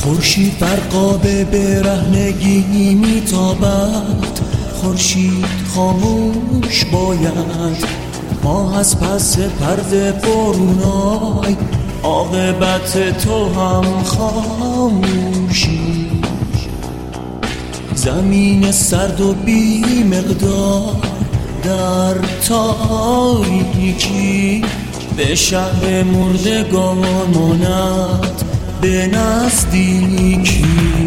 خورشید بر قاب برهنگی میتابد، خورشید خاموش باید، ما از پس پرده برونای، عاقبت تو هم خاموشی. زمین سرد و بی مقدار در تاریکی، به شهر مردگان ماند به نزدیکی.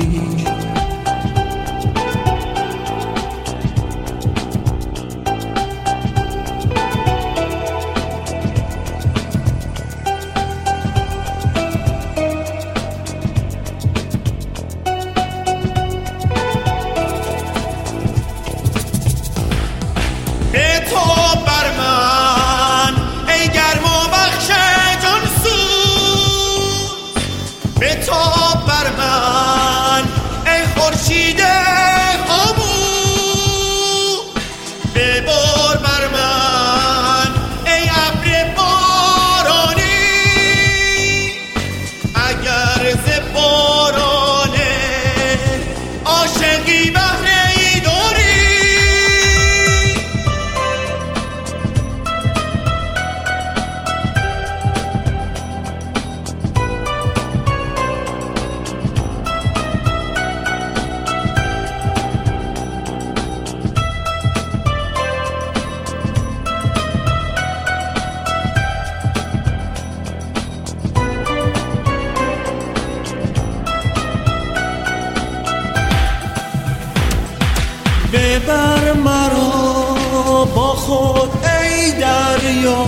ببر مرا با خود ای دریا،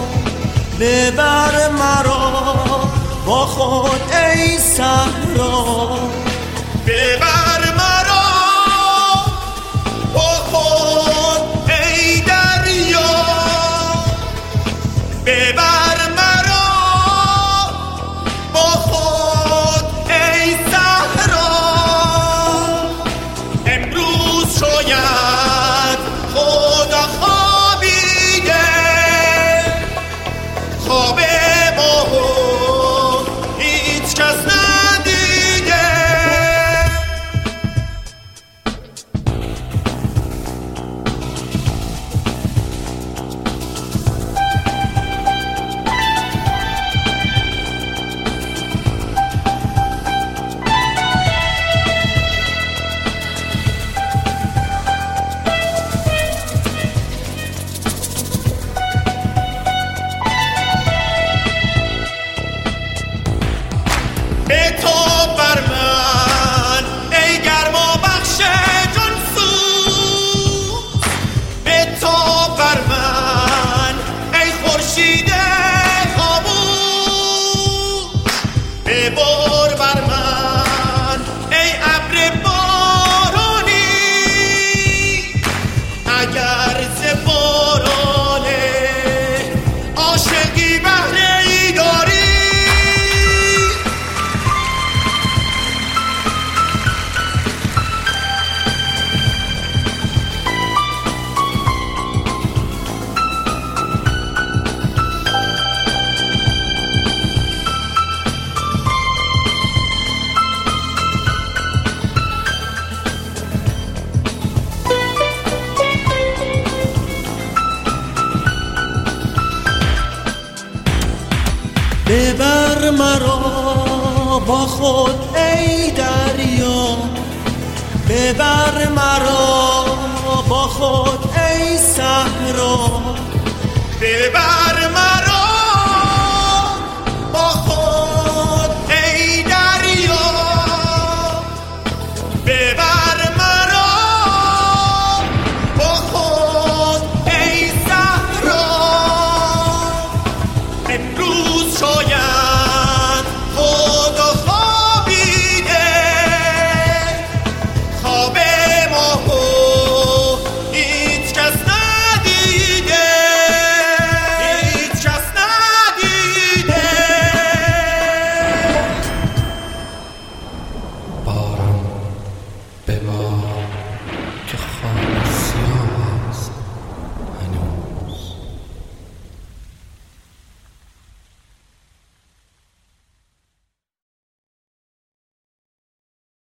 ببر مرا با خود ای صحرا، ببر مرا با خود ای دریا، ببر مرا با خود ای صحرا. امروز شاید خدا خوابیده، خواب ما هیچ کس ندیده. بتاب بر من ای گرما بخش جانسوز، بتاب بر من ای خورشید خاموش، ببار بر من ای ابر بارانی، اگر ز باران عاشقی بهره ای داری. ببر مرا با خود ای دریا، ببر مرا با خود ای صحرا، ببر